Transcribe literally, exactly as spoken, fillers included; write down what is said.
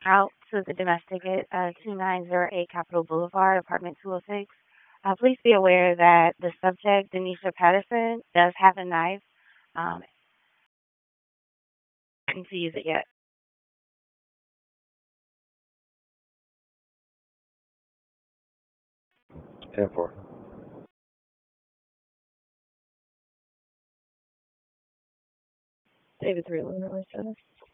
out to the domestic at uh, two nine zero eight Capitol Boulevard, apartment two oh six. Uh, please be aware that the subject, Denisha Patterson, does have a knife. Um, I didn't use it yet. ten four. David three eleven,